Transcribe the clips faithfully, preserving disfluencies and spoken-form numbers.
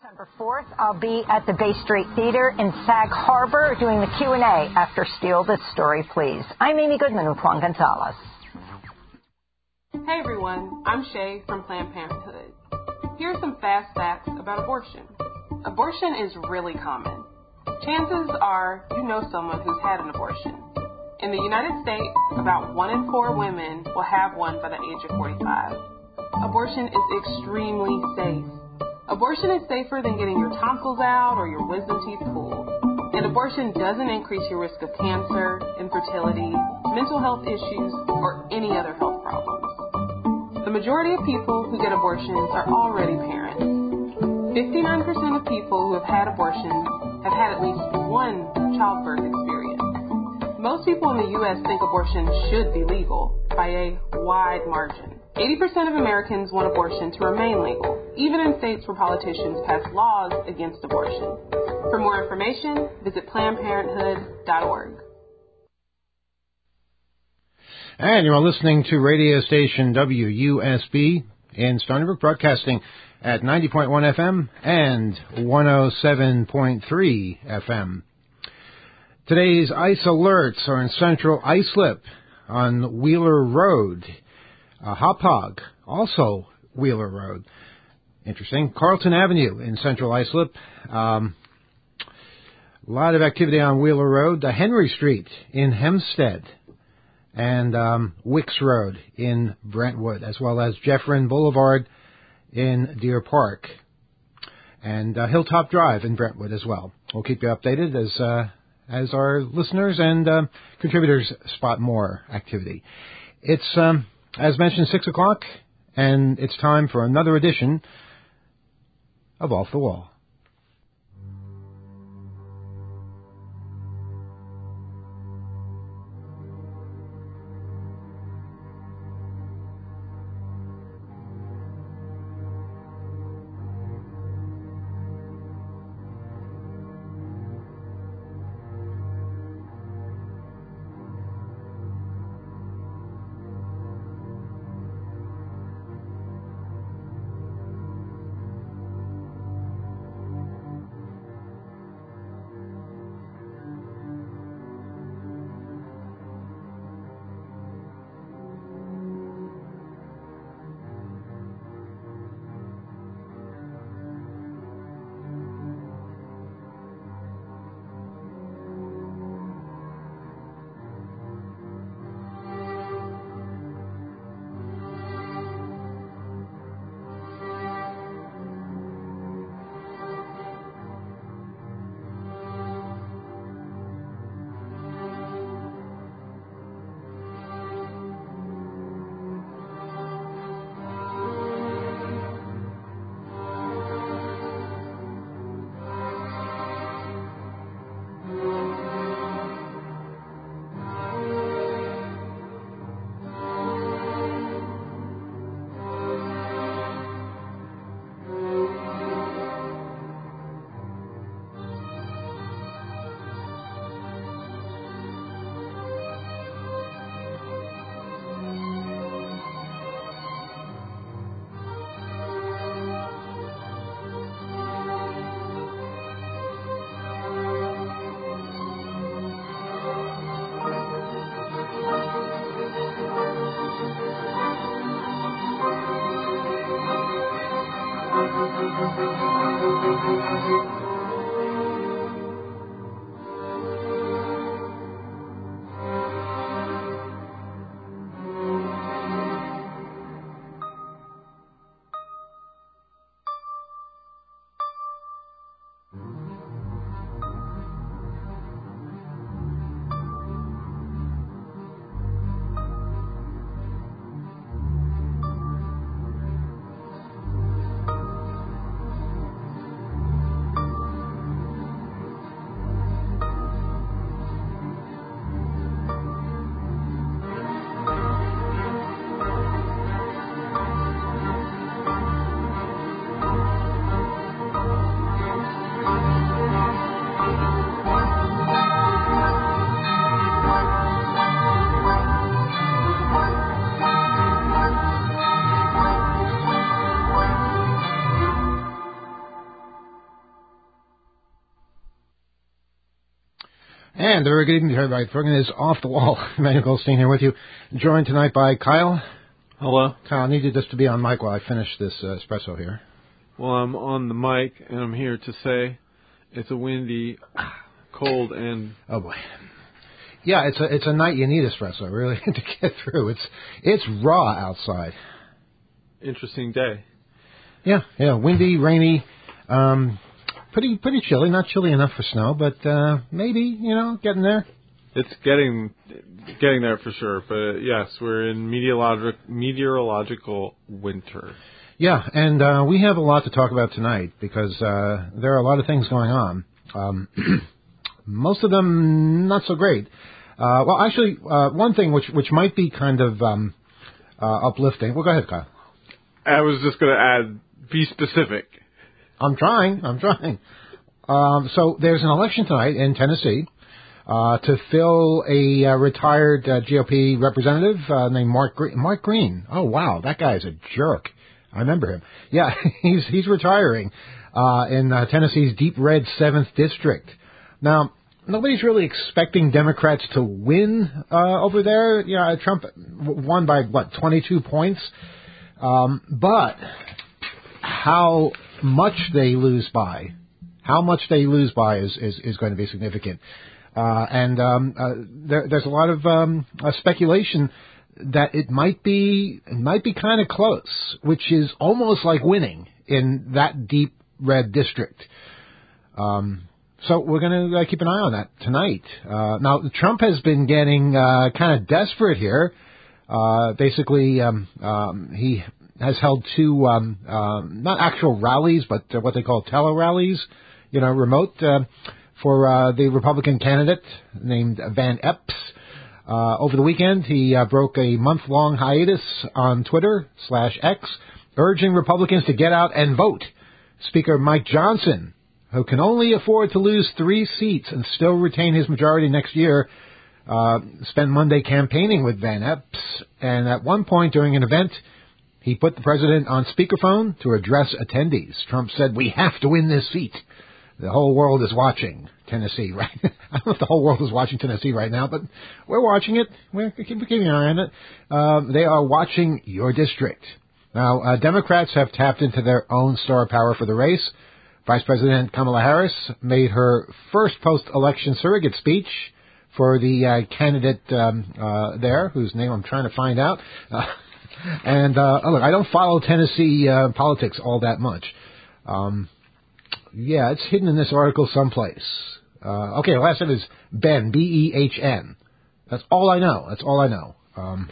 September fourth, I'll be at the Bay Street Theater in Sag Harbor doing the Q and A after Steal This Story, Please. I'm Amy Goodman with Juan Gonzalez. Hey everyone, I'm Shay from Planned Parenthood. Here are some fast facts about abortion. Abortion is really common. Chances are you know someone who's had an abortion. In the United States, about one in four women will have one by the age of forty-five. Abortion is extremely safe. Abortion is safer than getting your tonsils out or your wisdom teeth pulled. And abortion doesn't increase your risk of cancer, infertility, mental health issues, or any other health problems. The majority of people who get abortions are already parents. fifty-nine percent of people who have had abortions have had at least one childbirth experience. Most people in the U S think abortion should be legal by a wide margin. eighty percent of Americans want abortion to remain legal, even in states where politicians pass laws against abortion. For more information, visit Planned Parenthood dot org. And you're listening to radio station W U S B in Stony Brook, broadcasting at ninety point one F M and one oh seven point three F M. Today's ice alerts are in central Islip on Wheeler Road. Uh, Hauppauge, also Wheeler Road. Interesting. Carlton Avenue in central Islip. Um, a lot of activity on Wheeler Road. Uh, Henry Street in Hempstead. And um, Wicks Road in Brentwood, as well as Jeffrin Boulevard in Deer Park. And uh, Hilltop Drive in Brentwood as well. We'll keep you updated as uh, as our listeners and uh, contributors spot more activity. It's... Um, As mentioned, six o'clock, and it's time for another edition of Off the Wall. And a very good evening to everybody. The program is Off the Wall. Emmanuel Goldstein here with you, joined tonight by Kyle. Hello. Kyle, I needed this to be on mic while I finish this uh, espresso here. Well, I'm on the mic, and I'm here to say it's a windy, cold, and... Oh, boy. Yeah, it's a it's a night you need espresso, really, to get through. It's it's raw outside. Interesting day. Yeah, yeah, windy, rainy, um, pretty pretty chilly. Not chilly enough for snow, but uh, maybe, you know, getting there. It's getting getting there for sure, but yes, we're in meteorologic, meteorological winter. Yeah, and uh, we have a lot to talk about tonight because uh, there are a lot of things going on. Um, most of them not so great. Uh, well, actually, uh, one thing which which might be kind of um, uh, uplifting. Well, go ahead, Kyle. I was just going to add, be specific. I'm trying. I'm trying. Um, so there's an election tonight in Tennessee uh, to fill a uh, retired uh, G O P representative uh, named Mark Green. Mark Green. Oh, wow. That guy is a jerk. I remember him. Yeah, he's he's retiring uh, in uh, Tennessee's deep red seventh District. Now, nobody's really expecting Democrats to win uh, over there. Yeah, Trump won by, what, twenty-two points? Um, but how much they lose by, how much they lose by is, is, is going to be significant. Uh, and um, uh, there, there's a lot of um, uh, speculation that it might be it might be kind of close, which is almost like winning in that deep red district. Um, so we're going to uh, keep an eye on that tonight. Uh, now, Trump has been getting uh, kind of desperate here. Uh, basically, um, um, he has held two, um, um, not actual rallies, but uh, what they call tele-rallies, you know, remote, uh, for uh, the Republican candidate named Van Epps. Uh, over the weekend, he uh, broke a month-long hiatus on Twitter slash X, urging Republicans to get out and vote. Speaker Mike Johnson, who can only afford to lose three seats and still retain his majority next year, Uh, spent Monday campaigning with Van Epps, and at one point during an event, he put the president on speakerphone to address attendees. Trump said, "We have to win this seat. The whole world is watching Tennessee, right?" I don't know if the whole world is watching Tennessee right now, but we're watching it. We're keeping an eye on it. Um, they are watching your district. Now, uh, Democrats have tapped into their own star power for the race. Vice President Kamala Harris made her first post-election surrogate speech for the uh, candidate um, uh, there, whose name I'm trying to find out. Uh, and, uh, oh, look, I don't follow Tennessee uh, politics all that much. Um, yeah, it's hidden in this article someplace. Uh, okay, the last name is Ben, B E H N. That's all I know. That's all I know. Um,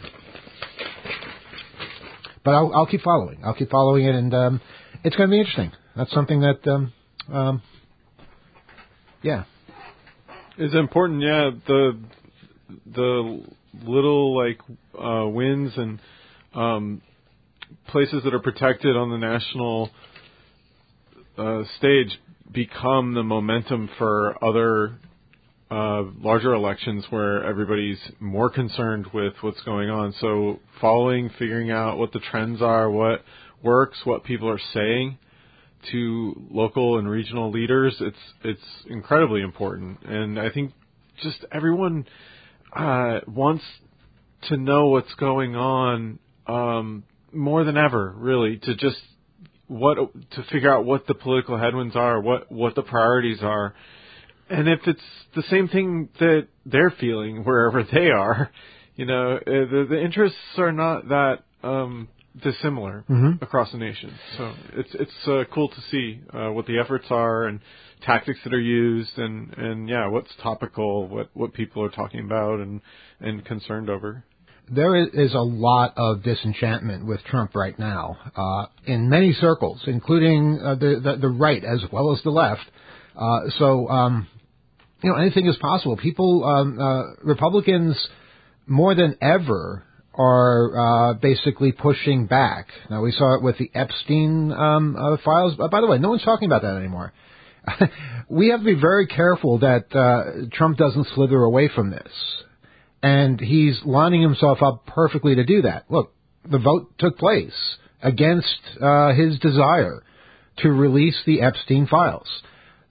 but I'll, I'll keep following. I'll keep following it, and um, it's going to be interesting. That's something that, um, um, yeah. It's important, yeah. The the little like uh, wins and um, places that are protected on the national uh, stage become the momentum for other uh, larger elections where everybody's more concerned with what's going on. So following, figuring out what the trends are, what works, what people are saying to local and regional leaders, it's it's incredibly important. And I think just everyone uh, wants to know what's going on um, more than ever, really, to just what to figure out what the political headwinds are, what what the priorities are, and if it's the same thing that they're feeling wherever they are, you know, the, the interests are not that Um, dissimilar mm-hmm. across the nation. So it's it's uh, cool to see uh, what the efforts are and tactics that are used, and, and yeah, what's topical, what, what people are talking about and, and concerned over. There is a lot of disenchantment with Trump right now uh, in many circles, including uh, the, the the right as well as the left. Uh, so, um, you know, anything is possible. People, um, uh, Republicans, more than ever, are uh, basically pushing back. Now, we saw it with the Epstein um, uh, files. Uh, by the way, no one's talking about that anymore. We have to be very careful that uh, Trump doesn't slither away from this. And he's lining himself up perfectly to do that. Look, the vote took place against uh, his desire to release the Epstein files. Now,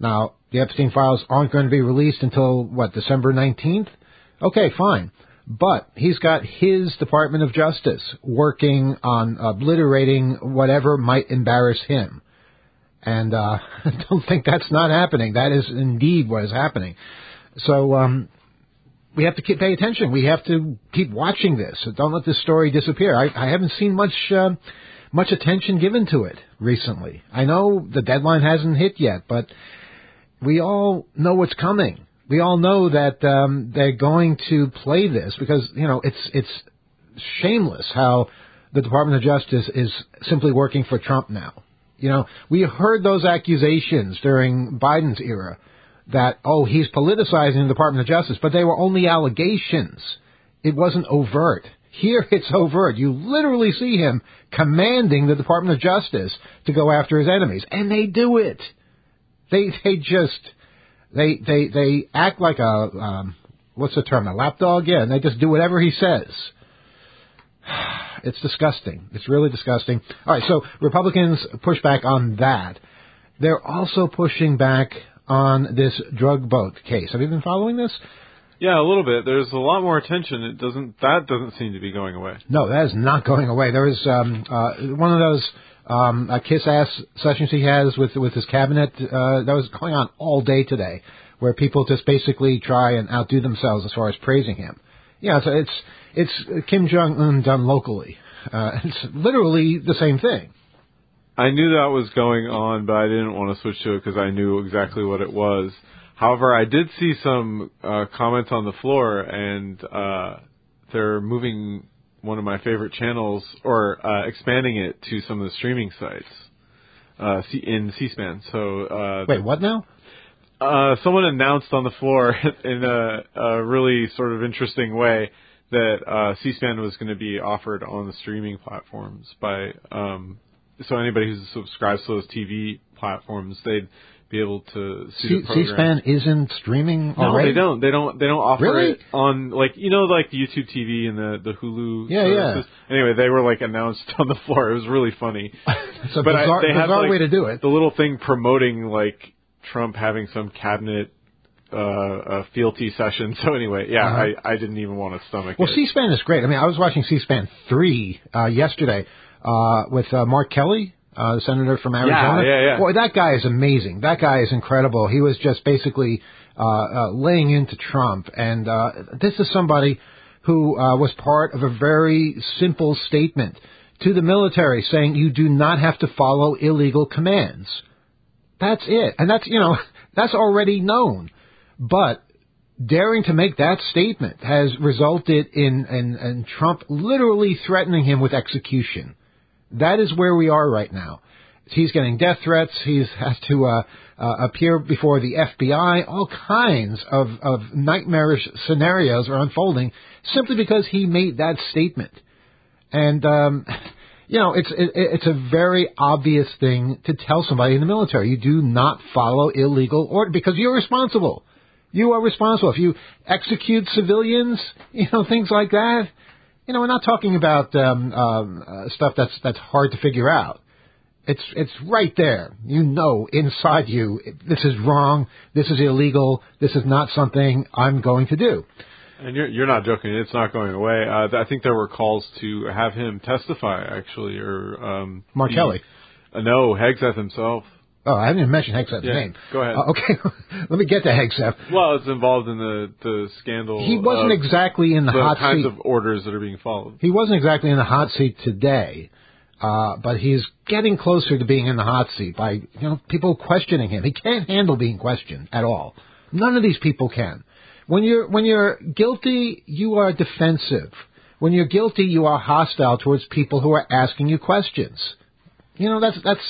The Epstein files aren't going to be released until, what, December nineteenth? Okay, fine. But he's got his Department of Justice working on obliterating whatever might embarrass him. And uh, I don't think that's not happening. That is indeed what is happening. So um, we have to keep pay attention. We have to keep watching this. Don't let this story disappear. I, I haven't seen much uh, much attention given to it recently. I know the deadline hasn't hit yet, but we all know what's coming. We all know that um, they're going to play this because, you know, it's it's shameless how the Department of Justice is simply working for Trump now. You know, we heard those accusations during Biden's era that, oh, he's politicizing the Department of Justice, but they were only allegations. It wasn't overt. Here it's overt. You literally see him commanding the Department of Justice to go after his enemies, and they do it. They they just... They they they act like a, um, what's the term, a lapdog? Yeah, and they just do whatever he says. It's disgusting. It's really disgusting. All right, so Republicans push back on that. They're also pushing back on this drug boat case. Have you been following this? Yeah, a little bit. There's a lot more attention. It doesn't. That doesn't seem to be going away. No, that is not going away. There is um, uh, one of those um, uh, kiss-ass sessions he has with with his cabinet uh, that was going on all day today, where people just basically try and outdo themselves as far as praising him. Yeah, so it's it's Kim Jong-un done locally. Uh, it's literally the same thing. I knew that was going on, but I didn't want to switch to it because I knew exactly what it was. However, I did see some uh, comments on the floor, and uh, they're moving one of my favorite channels, or uh, expanding it to some of the streaming sites uh, in C-SPAN. So, uh, Wait, what now? Uh, someone announced on the floor in a, a really sort of interesting way that uh, C-SPAN was going to be offered on the streaming platforms by, um, so anybody who subscribes to those T V platforms, they'd be able to see C- the program. C-SPAN isn't streaming no, already? No, they don't. They don't. They don't offer really? it on, like, you know, like the YouTube T V and the the Hulu. Yeah, services. yeah. Anyway, they were like announced on the floor. It was really funny. It's a but bizarre, I, they bizarre had, like, way to do it. The little thing promoting like Trump having some cabinet uh, uh fealty session. So anyway, yeah, uh-huh. I, I didn't even want to stomach well, it. Well, C-SPAN is great. I mean, I was watching C-SPAN three uh, yesterday uh, with uh, Mark Kelly. Uh, the senator from Arizona. Yeah, yeah, yeah. Boy, that guy is amazing. That guy is incredible. He was just basically uh, uh, laying into Trump. And uh, this is somebody who uh, was part of a very simple statement to the military saying you do not have to follow illegal commands. That's it. And that's, you know, that's already known. But daring to make that statement has resulted in, in, in Trump literally threatening him with execution. That is where we are right now. He's getting death threats. He has to uh, uh, appear before the F B I. All kinds of, of nightmarish scenarios are unfolding simply because he made that statement. And, um, you know, it's it, it's a very obvious thing to tell somebody in the military. You do not follow illegal order because you're responsible. You are responsible. If you execute civilians, you know, things like that. You know, we're not talking about um, um, uh, stuff that's that's hard to figure out. It's it's right there. You know, inside you, this is wrong. This is illegal. This is not something I'm going to do. And you're you're not joking. It's not going away. Uh, I think there were calls to have him testify, actually, or um, Mark he, Kelly. Uh, no, Hegseth himself. Oh, I haven't even mentioned Hegseth's yeah, name. Go ahead. Uh, okay, let me get to Hegseth. Well, it's involved in the, the scandal. He wasn't of exactly in the, the hot kinds seat. of orders that are being followed. He wasn't exactly in the hot seat today, uh, but he's getting closer to being in the hot seat by, you know, people questioning him. He can't handle being questioned at all. None of these people can. When you're when you're guilty, you are defensive. When you're guilty, you are hostile towards people who are asking you questions. You know, that's that's.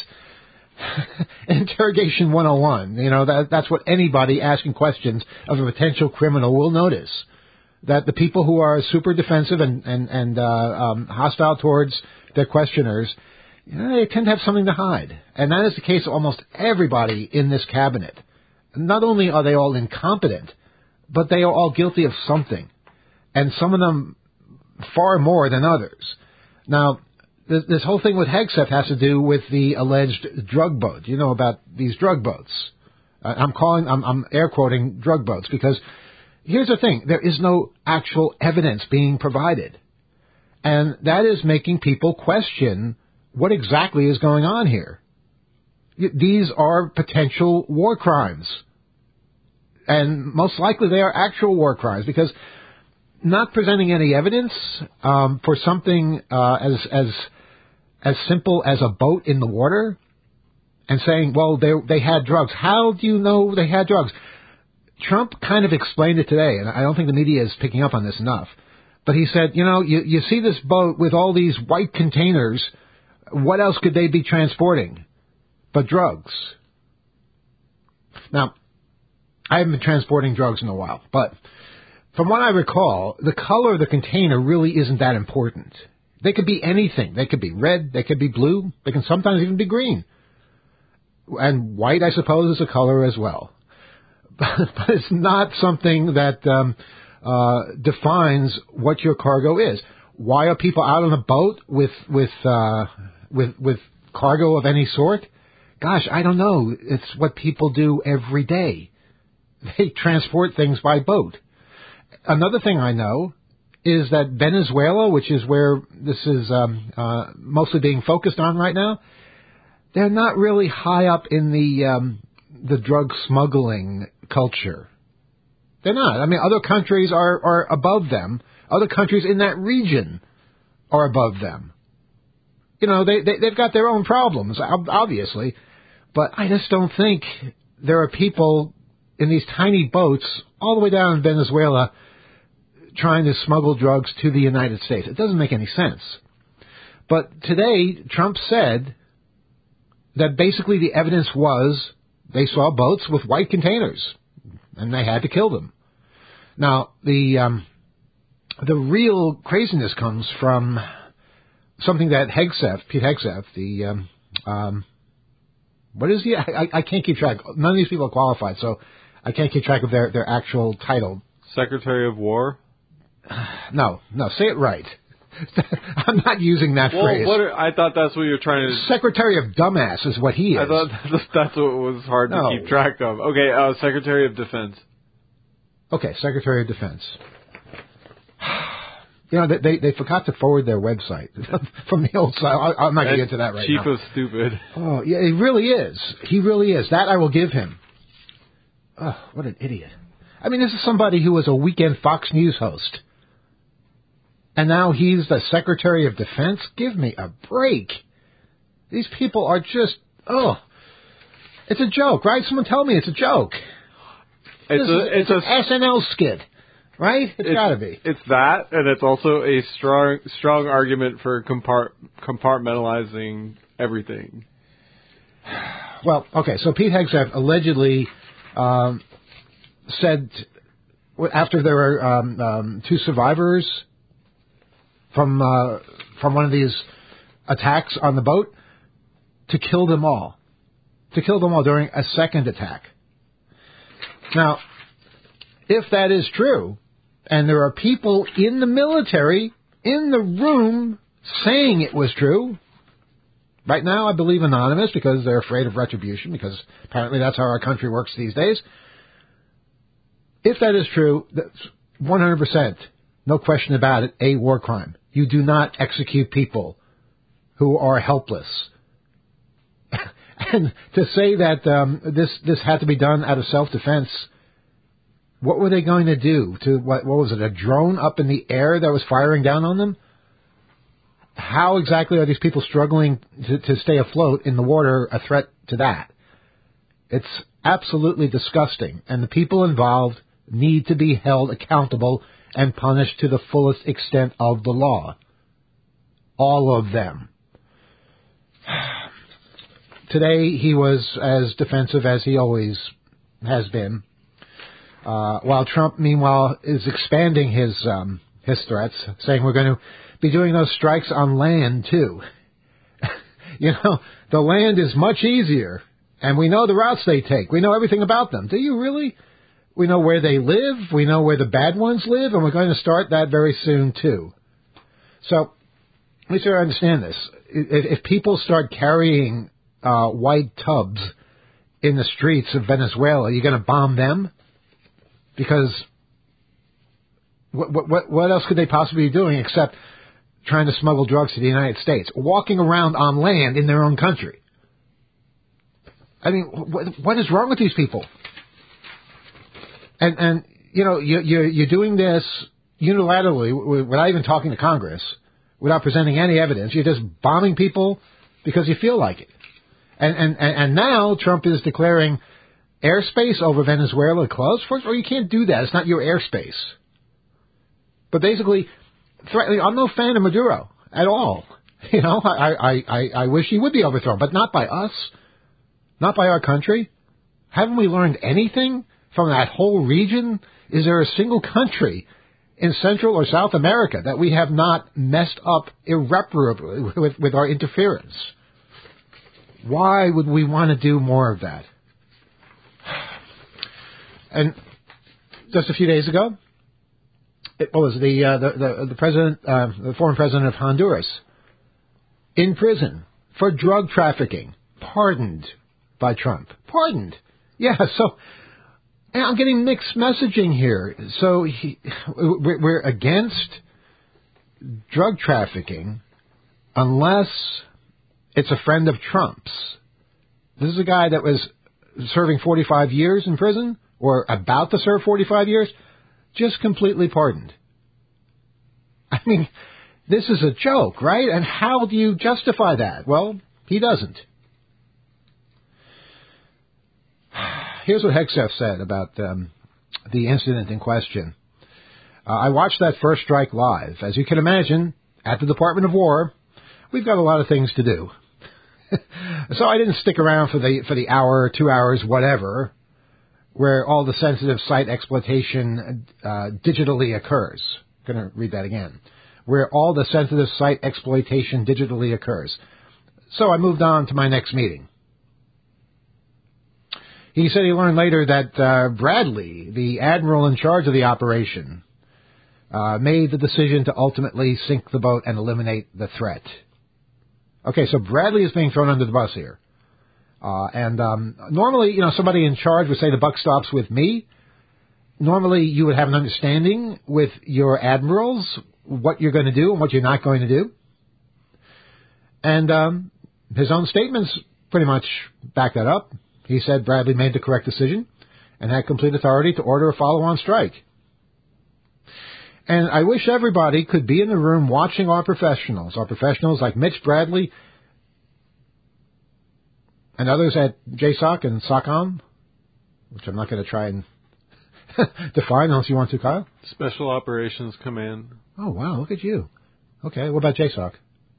Interrogation one oh one. You know, that, that's what anybody asking questions of a potential criminal will notice. That the people who are super defensive and, and, and uh, um, hostile towards their questioners, you know, they tend to have something to hide. And that is the case of almost everybody in this cabinet. Not only are they all incompetent, but they are all guilty of something. And some of them far more than others. Now, this whole thing with Hegseth has to do with the alleged drug boat. You know about these drug boats. I'm calling, I'm, I'm air quoting drug boats because here's the thing. There is no actual evidence being provided. And that is making people question what exactly is going on here. These are potential war crimes. And most likely they are actual war crimes because not presenting any evidence um, for something uh, as as as simple as a boat in the water and saying, well, they they had drugs. How do you know they had drugs? Trump kind of explained it today, and I don't think the media is picking up on this enough. But he said, you know, you, you see this boat with all these white containers. What else could they be transporting but drugs? Now, I haven't been transporting drugs in a while, but from what I recall, the color of the container really isn't that important. They could be anything. They could be red. They could be blue. They can sometimes even be green. And white, I suppose, is a color as well. But it's not something that um, uh, defines what your cargo is. Why are people out on a boat with with uh, with with cargo of any sort? Gosh, I don't know. It's what people do every day. They transport things by boat. Another thing I know is that Venezuela, which is where this is um, uh, mostly being focused on right now, they're not really high up in the um, the drug smuggling culture. They're not. I mean, other countries are, are above them. Other countries in that region are above them. You know, they, they, they've got their own problems, obviously, but I just don't think there are people in these tiny boats all the way down in Venezuela trying to smuggle drugs to the United States. It doesn't make any sense. But today, Trump said that basically the evidence was they saw boats with white containers, and they had to kill them. Now, the um, the real craziness comes from something that Hegseth, Pete Hegseth, the um, um, what is he? I, I can't keep track. None of these people are qualified, so I can't keep track of their, their actual title. Secretary of War? No, no, say it right. I'm not using that well, phrase. What are, I thought that's what you're trying to... Secretary of Dumbass is what he is. I thought that's what was hard no. to keep track of. Okay, uh, Secretary of Defense. Okay, Secretary of Defense. You know, they they forgot to forward their website from the old side. I'm not going to get into that right Chief now. of Stupid. Oh, yeah, he really is. He really is. That I will give him. Oh, what an idiot. I mean, this is somebody who was a weekend Fox News host. And now he's the Secretary of Defense? Give me a break. These people are just, oh, it's a joke, right? Someone tell me it's a joke. It's, this a, is, it's, it's an a, S N L skit, right? It's, it's got to be. It's that, and it's also a strong strong argument for compart, compartmentalizing everything. Well, okay, so Pete Hegseth allegedly um, said, after there were um, um, two survivors from uh, from one of these attacks on the boat, to kill them all. To kill them all during a second attack. Now, if that is true, and there are people in the military in the room saying it was true, right now I believe anonymous because they're afraid of retribution, because apparently that's how our country works these days. If that is true, that's one hundred percent, no question about it, a war crime. You do not execute people who are helpless. And to say that um, this this had to be done out of self-defense, what were they going to do? To what, what was it, a drone up in the air that was firing down on them? How exactly are these people struggling to, to stay afloat in the water a threat to that? It's absolutely disgusting, and the people involved need to be held accountable and punished to the fullest extent of the law. All of them. Today he was as defensive as he always has been, uh, while Trump, meanwhile, is expanding his um, his threats, saying we're going to be doing those strikes on land too. You know, the land is much easier, and we know the routes they take. We know everything about them. Do you really? We know where they live. We know where the bad ones live, and we're going to start that very soon, too. So, let me sort of understand this. If, if people start carrying uh, white tubs in the streets of Venezuela, you're going to bomb them? Because what, what, what else could they possibly be doing except trying to smuggle drugs to the United States, walking around on land in their own country? I mean, what, what is wrong with these people? And, and you know, you, you're, you're doing this unilaterally without even talking to Congress, without presenting any evidence. You're just bombing people because you feel like it. And, and, and now Trump is declaring airspace over Venezuela closed. First of all, you can't do that. It's not your airspace. But basically, threatening, I'm no fan of Maduro at all. You know, I, I, I, I wish he would be overthrown, but not by us, not by our country. Haven't we learned anything from that whole region? Is there a single country in Central or South America that we have not messed up irreparably with, with our interference? Why would we want to do more of that? And just a few days ago, it, what was it, the, uh, the the the president, uh, the former president of Honduras, in prison for drug trafficking, pardoned by Trump. Pardoned, yeah. So and I'm getting mixed messaging here. So he, we're against drug trafficking unless it's a friend of Trump's. This is a guy that was serving forty-five years in prison, or about to serve forty-five years, just completely pardoned. I mean, this is a joke, right? And how do you justify that? Well, he doesn't. Here's what Hegseth said about um, the incident in question. Uh, I watched that first strike live. As you can imagine, at the Department of War, we've got a lot of things to do. So I didn't stick around for the for the hour, two hours, whatever, where all the sensitive site exploitation uh, digitally occurs. I'm going to read that again. Where all the sensitive site exploitation digitally occurs. So I moved on to my next meeting. He said he learned later that uh, Bradley, the admiral in charge of the operation, uh, made the decision to ultimately sink the boat and eliminate the threat. Okay, so Bradley is being thrown under the bus here. Uh, and um, normally, you know, somebody in charge would say the buck stops with me. Normally, you would have an understanding with your admirals what you're going to do and what you're not going to do. And um, his own statements pretty much back that up. He said Bradley made the correct decision and had complete authority to order a follow-on strike. And I wish everybody could be in the room watching our professionals, our professionals like Mitch Bradley and others at J SOC and SOCOM, which I'm not going to try and define unless you want to, Kyle. Special Operations Command. Oh, wow, look at you. Okay, what about J SOC?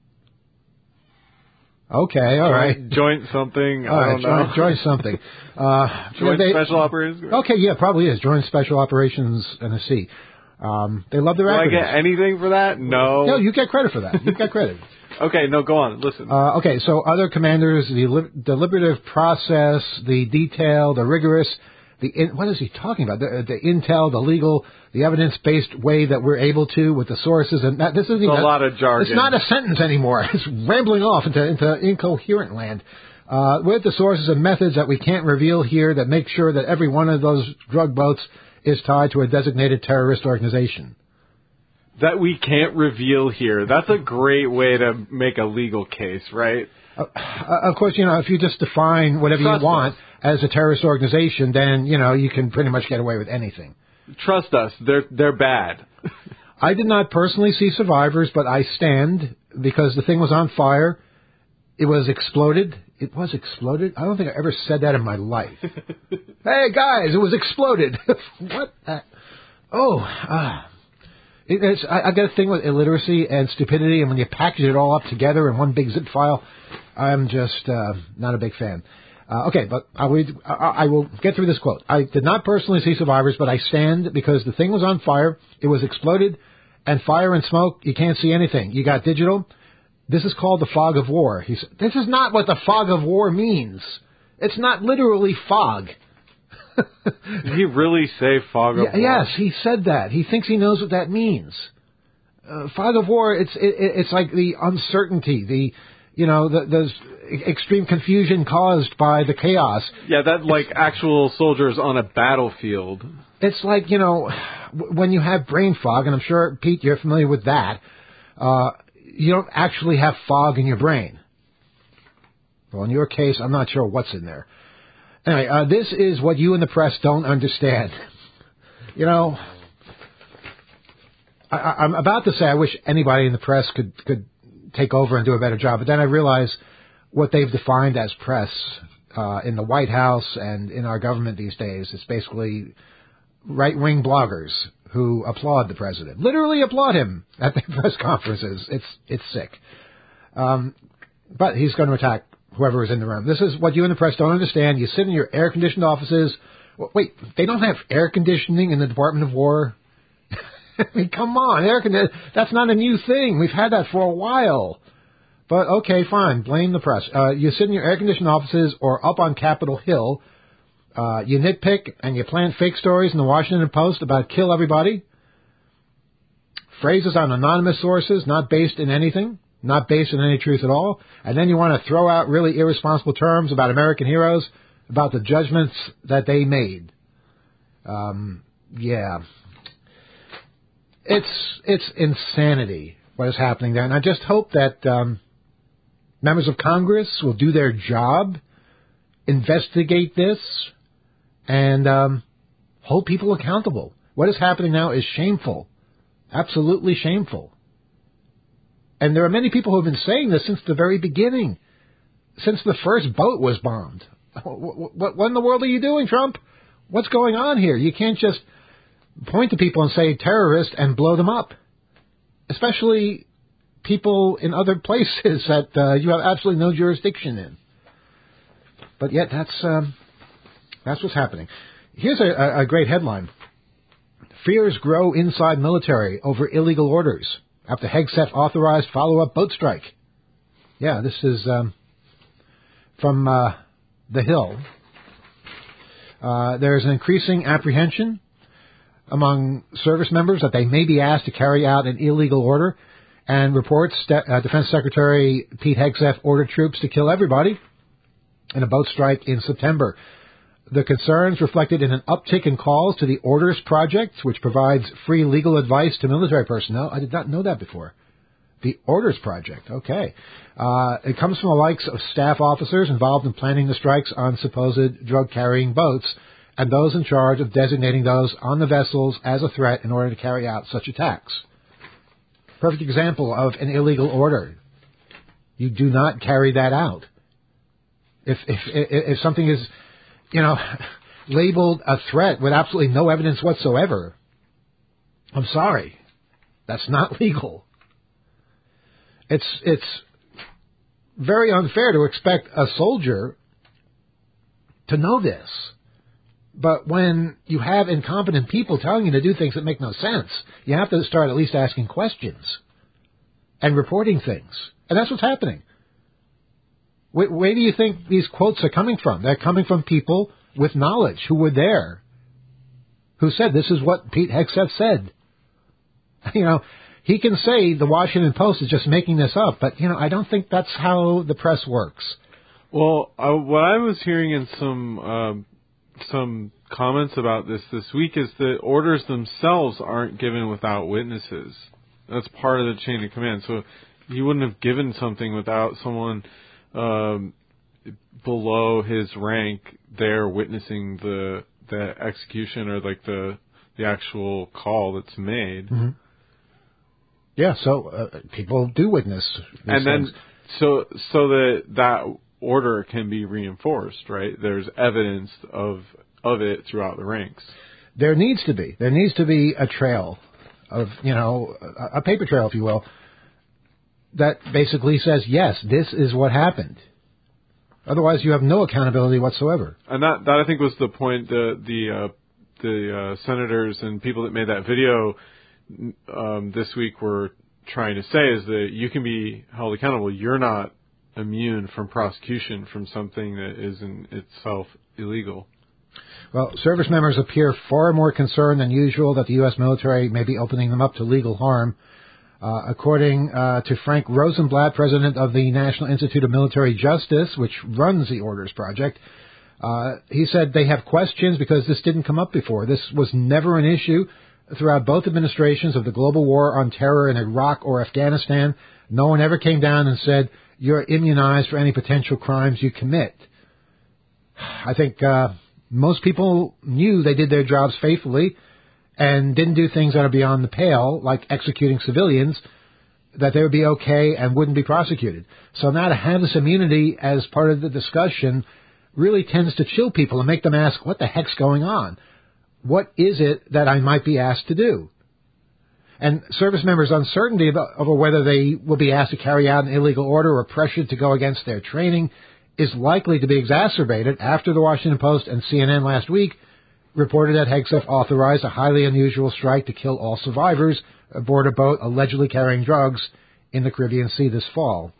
Okay, all right. Joint, joint something, all I right, don't joint, know. joint something. Uh, joint they, Special Operations? Okay, yeah, probably is. Joint Special Operations and a C. Um, they love their Do acronyms. I get anything for that? No. No, you get credit for that. You get credit. Okay, no, go on. Listen. Uh, okay, so other commanders, the li- deliberative process, the detail, the rigorous, the in, what is he talking about? The, the intel, the legal, the evidence-based way that we're able to with the sources, and that, this isn't even a lot of jargon. It's not a sentence anymore. It's rambling off into, into incoherent land. Uh, with the sources and methods that we can't reveal here that make sure that every one of those drug boats is tied to a designated terrorist organization. That we can't reveal here. That's a great way to make a legal case, right? Uh, of course, you know, if you just define whatever Trust you want us. as a terrorist organization, then, you know, you can pretty much get away with anything. Trust us. They're, they're bad. I did not personally see survivors, but I stand because the thing was on fire. It was exploded. It was exploded? I don't think I ever said that in my life. Hey, guys, it was exploded. What? Uh, oh, ah. Uh, it, it's, I, I got a thing with illiteracy and stupidity, and when you package it all up together in one big zip file, I'm just uh, not a big fan. Uh, okay, but I, would, I, I will get through this quote. I did not personally see survivors, but I stand because the thing was on fire. It was exploded, and fire and smoke, you can't see anything. You got digital. This is called the fog of war. He said, this is not what the fog of war means. It's not literally fog. Did he really say fog of yeah, war? Yes, he said that. He thinks he knows what that means. Uh, fog of war, it's it, it's like the uncertainty, the you know, the, there's extreme confusion caused by the chaos. Yeah, that like actual soldiers on a battlefield. It's like, you know, when you have brain fog, and I'm sure, Pete, you're familiar with that, uh, you don't actually have fog in your brain. Well, in your case, I'm not sure what's in there. Anyway, uh, this is what you in the press don't understand. You know, I, I'm about to say I wish anybody in the press could, could take over and do a better job, but then I realize what they've defined as press uh, in the White House and in our government these days. It's basically right-wing bloggers who applaud the president, literally applaud him at the press conferences. It's it's sick. Um, but he's going to attack whoever is in the room. This is what you in the press don't understand. You sit in your air-conditioned offices. Wait, they don't have air conditioning in the Department of War? I mean, come on, air condi- that's not a new thing. We've had that for a while. But, okay, fine, blame the press. Uh, you sit in your air-conditioned offices or up on Capitol Hill. Uh, you nitpick and you plant fake stories in the Washington Post about kill everybody. Phrases on anonymous sources, not based in anything, not based in any truth at all. And then you want to throw out really irresponsible terms about American heroes, about the judgments that they made. Um, yeah. It's it's insanity what is happening there. And I just hope that um, members of Congress will do their job, investigate this, and um, hold people accountable. What is happening now is shameful, absolutely shameful. And there are many people who have been saying this since the very beginning, since the first boat was bombed. What, what in the world are you doing, Trump? What's going on here? You can't just point to people and say terrorist and blow them up, especially people in other places that uh, you have absolutely no jurisdiction in. But yet that's um, that's what's happening. Here's a, a great headline. Fears grow inside military over illegal orders after Hegseth authorized follow-up boat strike. Yeah, this is um, from uh, The Hill. Uh, there's an increasing apprehension among service members that they may be asked to carry out an illegal order, and reports that uh, Defense Secretary Pete Hegseth ordered troops to kill everybody in a boat strike in September. The concerns reflected in an uptick in calls to the Orders Project, which provides free legal advice to military personnel. I did not know that before. The Orders Project, okay. Uh, it comes from the likes of staff officers involved in planning the strikes on supposed drug-carrying boats, and those in charge of designating those on the vessels as a threat in order to carry out such attacks. Perfect example of an illegal order. You do not carry that out. If if if something is, you know, labeled a threat with absolutely no evidence whatsoever, I'm sorry, that's not legal. It's it's very unfair to expect a soldier to know this. But when you have incompetent people telling you to do things that make no sense, you have to start at least asking questions and reporting things. And that's what's happening. Where, where do you think these quotes are coming from? They're coming from people with knowledge who were there, who said this is what Pete Hegseth said. You know, he can say the Washington Post is just making this up, but, you know, I don't think that's how the press works. Well, uh, what I was hearing in some... Um some comments about this this week is that orders themselves aren't given without witnesses. That's part of the chain of command. So he wouldn't have given something without someone um, below his rank there witnessing the the execution or like the the actual call that's made. Mm-hmm. Yeah, so uh, people do witness these and then things. so so that that order can be reinforced, right? There's evidence of of it throughout the ranks. There needs to be. There needs to be a trail of, you know, a, a paper trail, if you will, that basically says, yes, this is what happened. Otherwise, you have no accountability whatsoever. And that, that I think was the point the the uh, the uh, senators and people that made that video um, this week were trying to say is that you can be held accountable. You're not immune from prosecution from something that is in itself illegal. Well, service members appear far more concerned than usual that the U S military may be opening them up to legal harm. Uh, according uh, to Frank Rosenblatt, president of the National Institute of Military Justice, which runs the Orders Project, uh, he said they have questions because this didn't come up before. This was never an issue throughout both administrations of the global war on terror in Iraq or Afghanistan. No one ever came down and said, you're immunized for any potential crimes you commit. I think uh, most people knew they did their jobs faithfully and didn't do things that are beyond the pale, like executing civilians, that they would be okay and wouldn't be prosecuted. So now to have this immunity as part of the discussion really tends to chill people and make them ask, what the heck's going on? What is it that I might be asked to do? And service members' uncertainty about, over whether they will be asked to carry out an illegal order or pressured to go against their training is likely to be exacerbated after the Washington Post and C N N last week reported that Hegseth authorized a highly unusual strike to kill all survivors aboard a boat allegedly carrying drugs in the Caribbean Sea this fall.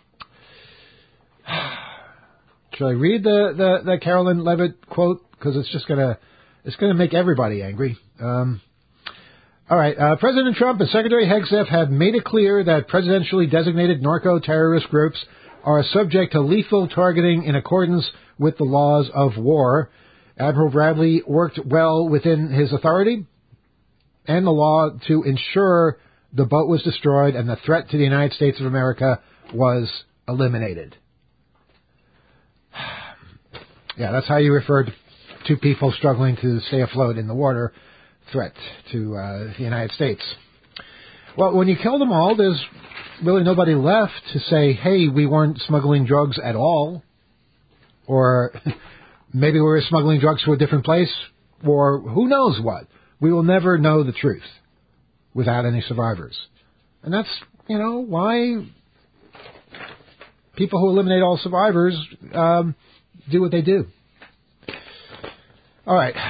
Should I read the, the, the Carolyn Levitt quote? Because it's just gonna it's gonna make everybody angry. Um, all right, uh, President Trump and Secretary Hegseth have made it clear that presidentially designated narco-terrorist groups are subject to lethal targeting in accordance with the laws of war. Admiral Bradley worked well within his authority and the law to ensure the boat was destroyed and the threat to the United States of America was eliminated. Yeah, that's how you refer to people struggling to stay afloat in the water, threat to uh, the United States. Well, when you kill them all, there's really nobody left to say, hey, we weren't smuggling drugs at all, or maybe we were smuggling drugs to a different place, or who knows what. We will never know the truth without any survivors. And that's, you know, why people who eliminate all survivors um, do what they do. All right.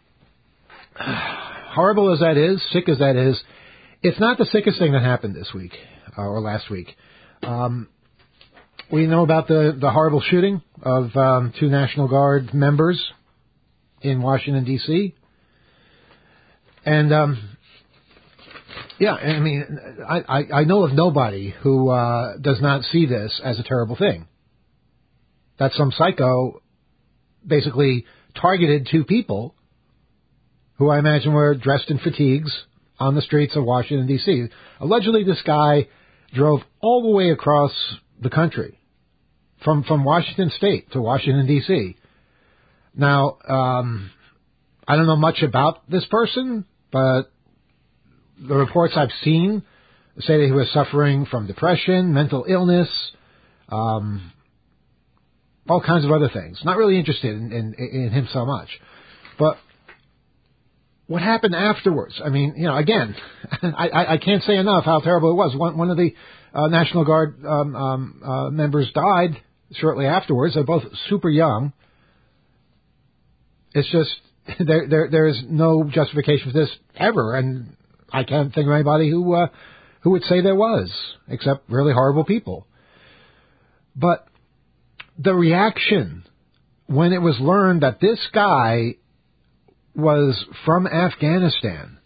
Horrible as that is, sick as that is, it's not the sickest thing that happened this week uh, or last week. Um, we know about the, the horrible shooting of um, two National Guard members in Washington, D C And, um, yeah, I mean, I, I, I know of nobody who uh, does not see this as a terrible thing. That some psycho basically targeted two people who I imagine were dressed in fatigues on the streets of Washington, D C Allegedly, this guy drove all the way across the country, from, from Washington State to Washington, D C Now, um, I don't know much about this person, but the reports I've seen say that he was suffering from depression, mental illness, um, all kinds of other things. Not really interested in, in, in him so much. But what happened afterwards? I mean, you know, again, I, I, I can't say enough how terrible it was. One, one of the uh, National Guard um, um, uh, members died shortly afterwards. They're both super young. It's just there, there, there is no justification for this ever, and I can't think of anybody who uh, who would say there was, except really horrible people. But the reaction when it was learned that this guy was from Afghanistan,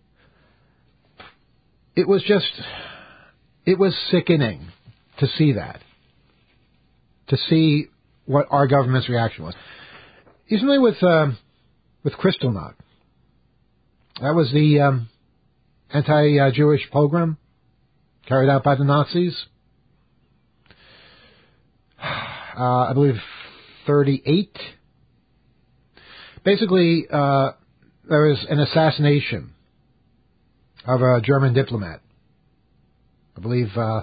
it was just, it was sickening to see that, to see what our government's reaction was. You familiar with uh, with Kristallnacht? That was the um, anti-Jewish pogrom carried out by the Nazis. Uh, I believe thirty-eight. Basically, uh, there was an assassination of a German diplomat. I believe uh,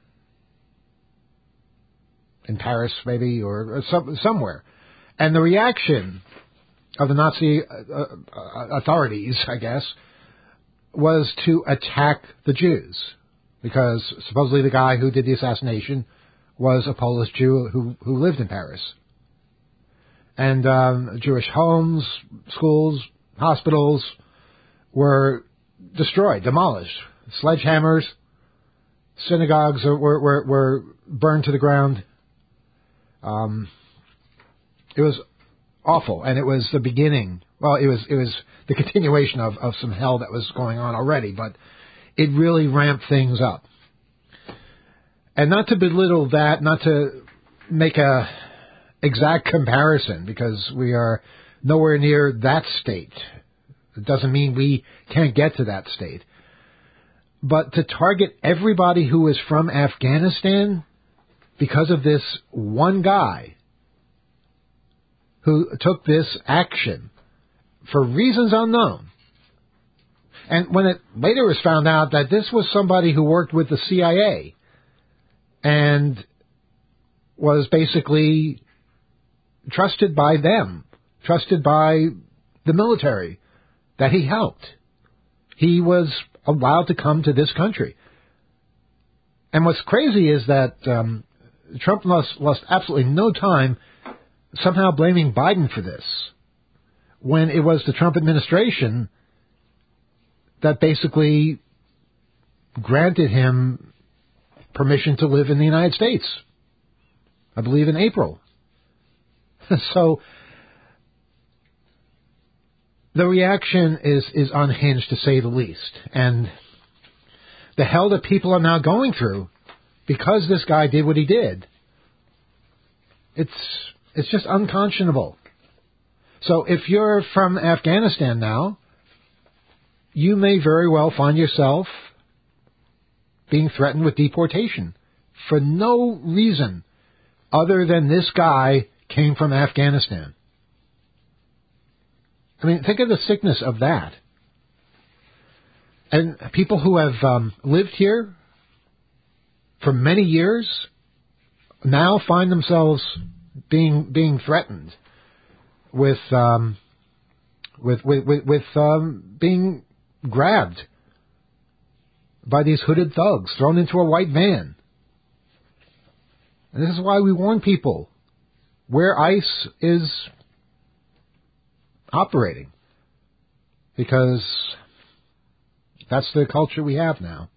in Paris, maybe, or some, somewhere. And the reaction of the Nazi uh, uh, authorities, I guess, was to attack the Jews, because supposedly the guy who did the assassination was a Polish Jew who, who lived in Paris. And um, Jewish homes, schools, hospitals were destroyed, demolished. Sledgehammers, synagogues were, were, were burned to the ground. Um, it was awful, and it was the beginning. Well, it was it was the continuation of, of some hell that was going on already, but it really ramped things up. And not to belittle that, not to make a exact comparison, because we are nowhere near that state. It doesn't mean we can't get to that state. But to target everybody who is from Afghanistan because of this one guy who took this action for reasons unknown. And when it later was found out that this was somebody who worked with the C I A and was basically trusted by them, trusted by the military that he helped, he was allowed to come to this country. And what's crazy is that um, Trump lost, lost absolutely no time somehow blaming Biden for this, when it was the Trump administration that basically granted him permission to live in the United States, I believe in April. So the reaction is, is unhinged, to say the least. And the hell that people are now going through because this guy did what he did, it's it's just unconscionable. So if you're from Afghanistan now, you may very well find yourself being threatened with deportation for no reason other than this guy came from Afghanistan. I mean, think of the sickness of that. And people who have um, lived here for many years now find themselves being being threatened with um, with with with, with um, being grabbed by these hooded thugs, thrown into a white van. And this is why we warn people where ICE is operating, because that's the culture we have now.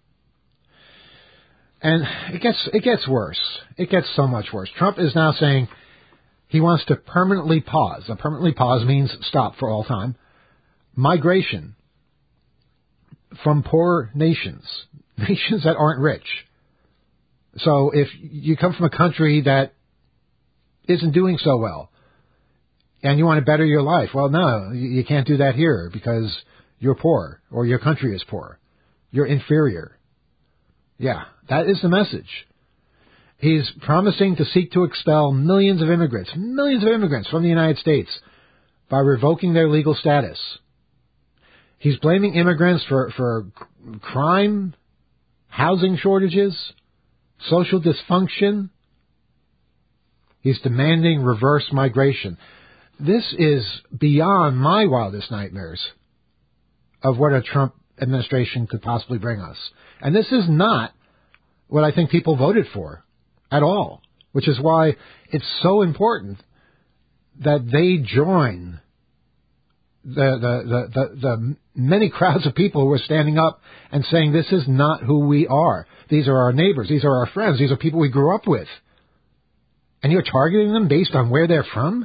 And it gets it gets worse. It gets so much worse. Trump is now saying he wants to permanently pause. A permanently pause means stop for all time. Migration from poor nations, nations that aren't rich. So if you come from a country that isn't doing so well, and you want to better your life, well, no, you can't do that here because you're poor, or your country is poor. You're inferior. Yeah, that is the message. He's promising to seek to expel millions of immigrants, millions of immigrants from the United States by revoking their legal status. He's blaming immigrants for, for crime, housing shortages, social dysfunction. He's demanding reverse migration. This is beyond my wildest nightmares of what a Trump administration could possibly bring us. And this is not what I think people voted for at all, which is why it's so important that they join the the, the, the, the many crowds of people who are standing up and saying this is not who we are. These are our neighbors. These are our friends. These are people we grew up with. And you're targeting them based on where they're from?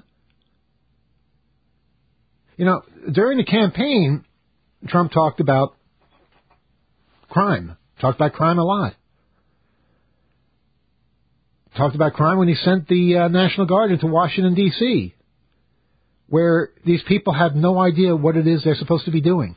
You know, during the campaign, Trump talked about crime. Talked about crime a lot. Talked about crime when he sent the uh, National Guard into Washington, D C, where these people have no idea what it is they're supposed to be doing.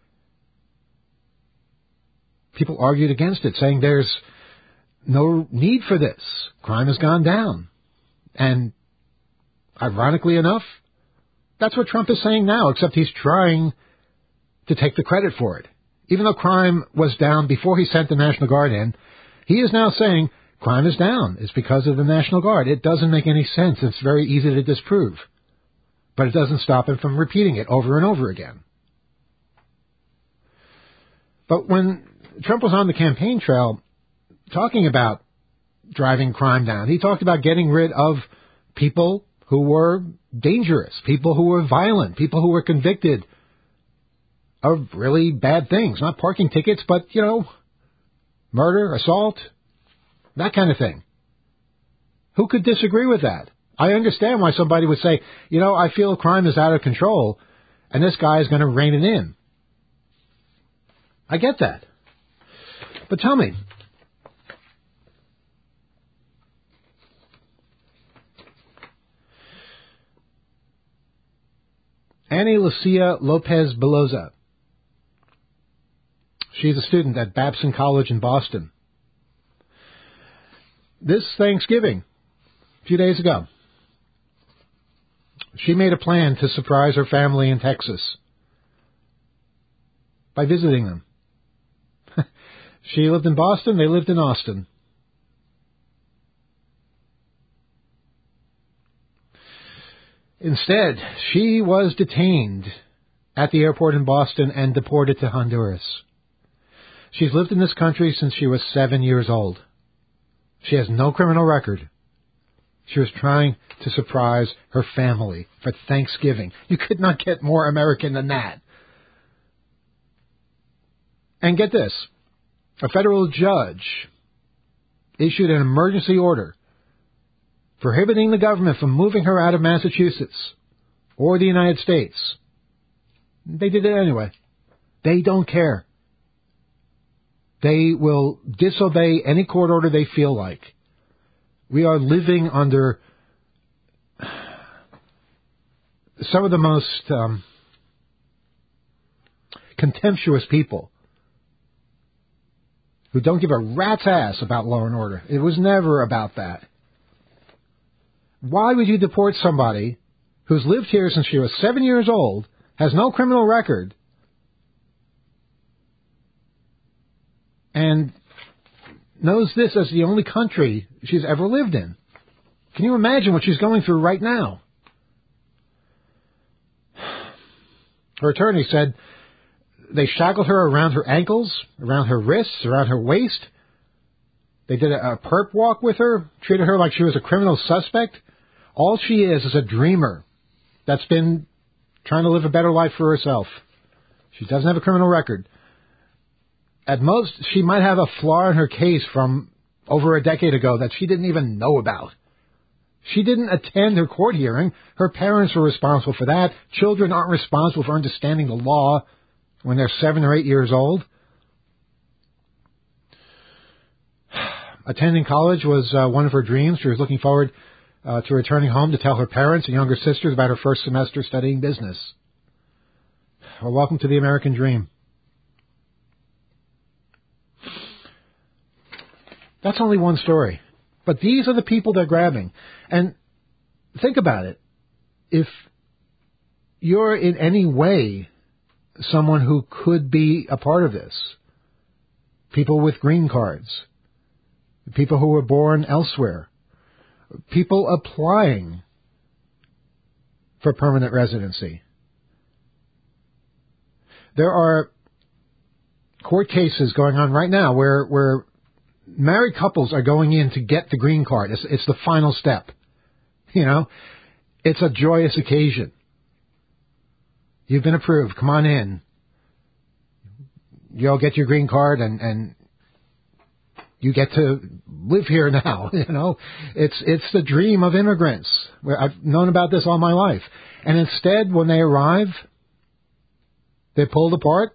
People argued against it, saying there's no need for this. Crime has gone down. And ironically enough, that's what Trump is saying now, except he's trying to take the credit for it. Even though crime was down before he sent the National Guard in, he is now saying crime is down. It's because of the National Guard. It doesn't make any sense. It's very easy to disprove. But it doesn't stop him from repeating it over and over again. But when Trump was on the campaign trail talking about driving crime down, he talked about getting rid of people who were dangerous, people who were violent, people who were convicted of really bad things. Not parking tickets, but, you know, murder, assault, that kind of thing. Who could disagree with that? I understand why somebody would say, you know, I feel crime is out of control, and this guy is going to rein it in. I get that. But tell me, Annie Lucia Lopez Beloza, she's a student at Babson College in Boston. This Thanksgiving, a few days ago, she made a plan to surprise her family in Texas by visiting them. She lived in Boston, they lived in Austin. Instead, she was detained at the airport in Boston and deported to Honduras. She's lived in this country since she was seven years old. She has no criminal record. She was trying to surprise her family for Thanksgiving. You could not get more American than that. And get this, a federal judge issued an emergency order prohibiting the government from moving her out of Massachusetts or the United States. They did it anyway. They don't care. They will disobey any court order they feel like. We are living under some of the most um, contemptuous people who don't give a rat's ass about law and order. It was never about that. Why would you deport somebody who's lived here since she was seven years old, has no criminal record, and knows this as the only country she's ever lived in? Can you imagine what she's going through right now? Her attorney said they shackled her around her ankles, around her wrists, around her waist. They did a, a perp walk with her, treated her like she was a criminal suspect. All she is is a dreamer that's been trying to live a better life for herself. She doesn't have a criminal record. At most, she might have a flaw in her case from over a decade ago that she didn't even know about. She didn't attend her court hearing. Her parents were responsible for that. Children aren't responsible for understanding the law when they're seven or eight years old. Attending college was uh, one of her dreams. She was looking forward uh, to returning home to tell her parents and younger sisters about her first semester studying business. Well, welcome to the American dream. That's only one story. But these are the people they're grabbing. And think about it. If you're in any way someone who could be a part of this, people with green cards, people who were born elsewhere, people applying for permanent residency. There are court cases going on right now where, where married couples are going in to get the green card. It's, it's the final step. You know, it's a joyous occasion. You've been approved. Come on in. You'll get your green card and, and you get to live here now. You know, it's, it's the dream of immigrants. I've known about this all my life. And instead, when they arrive, they're pulled apart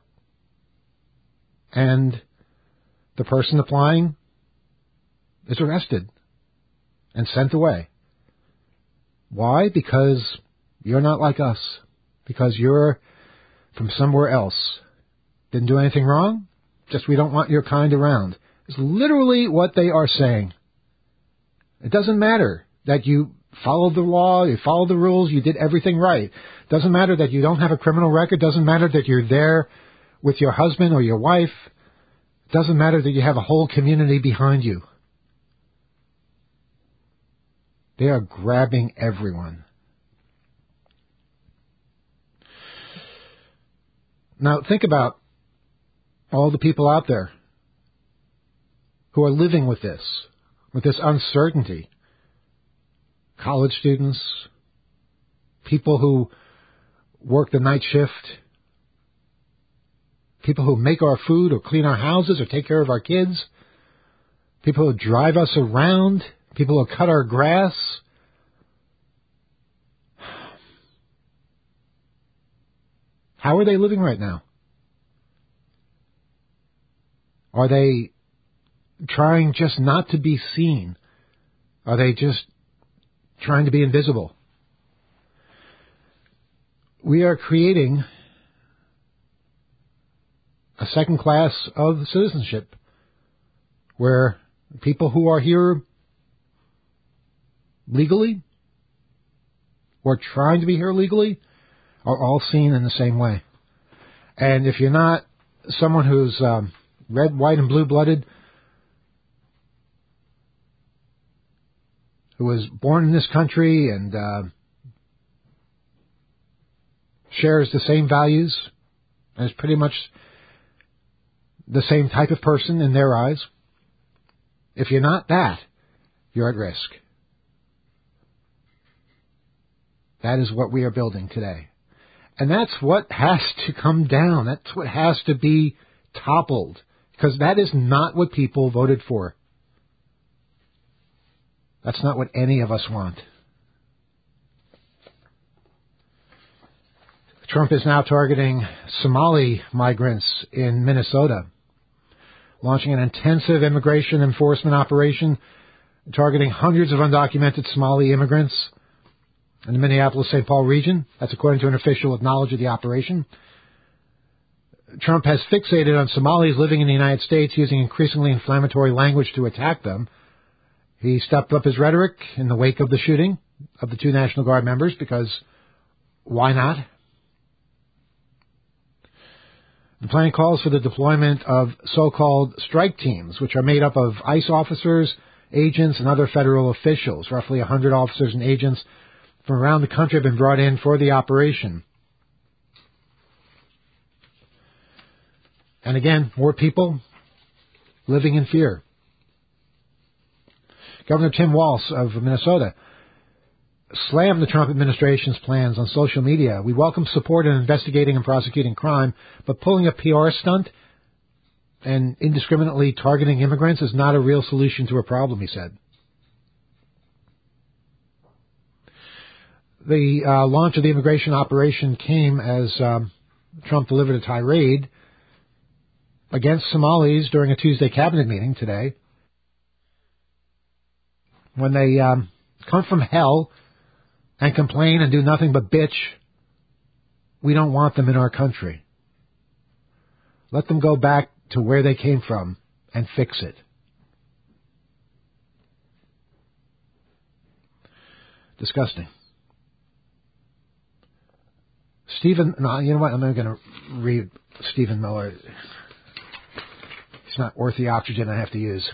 and the person applying is arrested and sent away. Why? Because you're not like us. Because you're from somewhere else. Didn't do anything wrong. Just we don't want your kind around. It's literally what they are saying. It doesn't matter that you followed the law, you followed the rules, you did everything right. Doesn't matter that you don't have a criminal record. Doesn't matter that you're there with your husband or your wife. Doesn't matter that you have a whole community behind you. They are grabbing everyone. Now think about all the people out there who are living with this, with this uncertainty. College students, people who work the night shift, people who make our food or clean our houses or take care of our kids, people who drive us around, people who cut our grass. How are they living right now? Are they trying just not to be seen? Are they just trying to be invisible? We are creating a second class of citizenship where people who are here legally or trying to be here legally are all seen in the same way. And if you're not someone who's um, red, white, and blue-blooded, who was born in this country and uh, shares the same values, and is pretty much the same type of person in their eyes, if you're not that, you're at risk. That is what we are building today. And that's what has to come down. That's what has to be toppled. Because that is not what people voted for. That's not what any of us want. Trump is now targeting Somali migrants in Minnesota, launching an intensive immigration enforcement operation targeting hundreds of undocumented Somali immigrants in the Minneapolis-Saint Paul region. That's according to an official with knowledge of the operation. Trump has fixated on Somalis living in the United States, using increasingly inflammatory language to attack them. He stepped up his rhetoric in the wake of the shooting of the two National Guard members, because why not? The plan calls for the deployment of so-called strike teams, which are made up of ICE officers, agents, and other federal officials. Roughly one hundred officers and agents from around the country have been brought in for the operation. And again, more people living in fear. Governor Tim Walz of Minnesota slammed the Trump administration's plans on social media. We welcome support in investigating and prosecuting crime, but pulling a P R stunt and indiscriminately targeting immigrants is not a real solution to a problem, he said. The uh, launch of the immigration operation came as um, Trump delivered a tirade against Somalis during a Tuesday cabinet meeting today, when they um, come from hell and complain and do nothing but bitch. We don't want them in our country. Let them go back to where they came from and fix it. Disgusting. Stephen, no, you know what? I'm not going to read Stephen Miller. It's not worth the oxygen I have to use.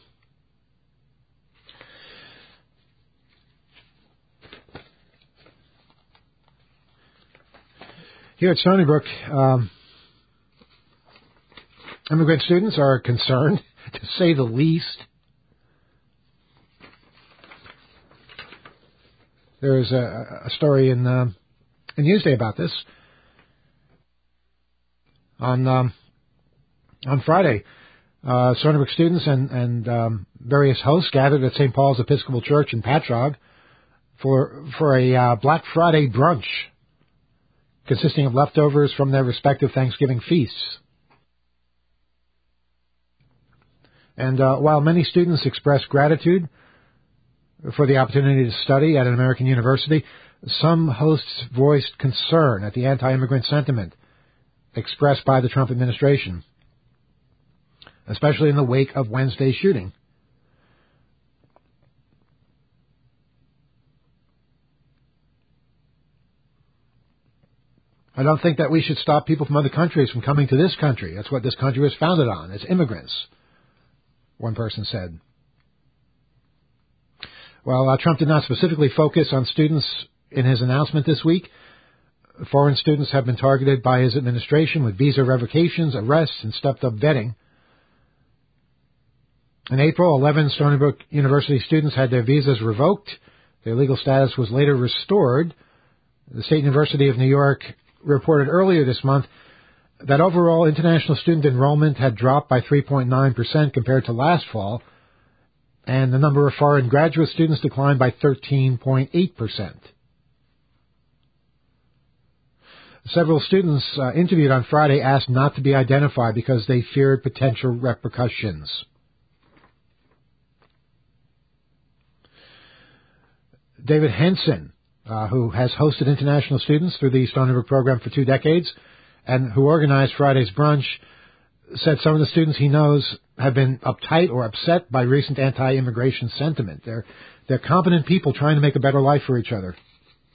Here at Stony Brook, um, immigrant students are concerned, to say the least. There is a, a story in, uh, in Newsday about this. On um, on Friday, uh, Stony Brook students and, and um, various hosts gathered at Saint Paul's Episcopal Church in Patchogue for for a uh, Black Friday brunch, consisting of leftovers from their respective Thanksgiving feasts. And uh, while many students expressed gratitude for the opportunity to study at an American university, some hosts voiced concern at the anti-immigrant sentiment expressed by the Trump administration, especially in the wake of Wednesday's shooting. I don't think that we should stop people from other countries from coming to this country. That's what this country was founded on. It's immigrants, one person said. Well, uh, Trump did not specifically focus on students in his announcement this week. Foreign students have been targeted by his administration with visa revocations, arrests, and stepped-up vetting. In April, eleven Stony Brook University students had their visas revoked. Their legal status was later restored. The State University of New York reported earlier this month that overall international student enrollment had dropped by three point nine percent compared to last fall, and the number of foreign graduate students declined by thirteen point eight percent. Several students uh, interviewed on Friday asked not to be identified because they feared potential repercussions. David Henson, uh, who has hosted international students through the Stony Brook program for two decades and who organized Friday's brunch, said some of the students he knows have been uptight or upset by recent anti-immigration sentiment. They're, they're competent people trying to make a better life for each other.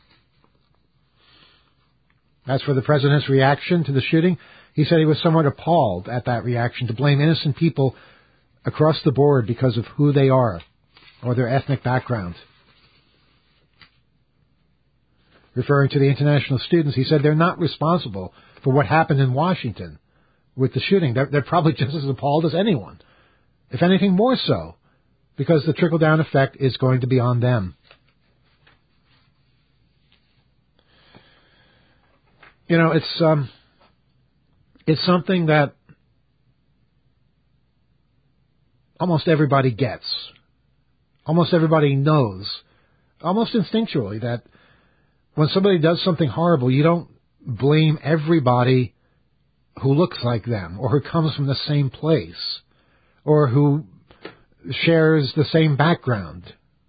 As for the president's reaction to the shooting, he said he was somewhat appalled at that reaction to blame innocent people across the board because of who they are or their ethnic background. Referring to the international students, he said they're not responsible for what happened in Washington with the shooting. They're, they're probably just as appalled as anyone, if anything more so, because the trickle-down effect is going to be on them. You know, it's um, it's something that almost everybody gets. Almost everybody knows, almost instinctually, that when somebody does something horrible, you don't blame everybody who looks like them or who comes from the same place or who shares the same background.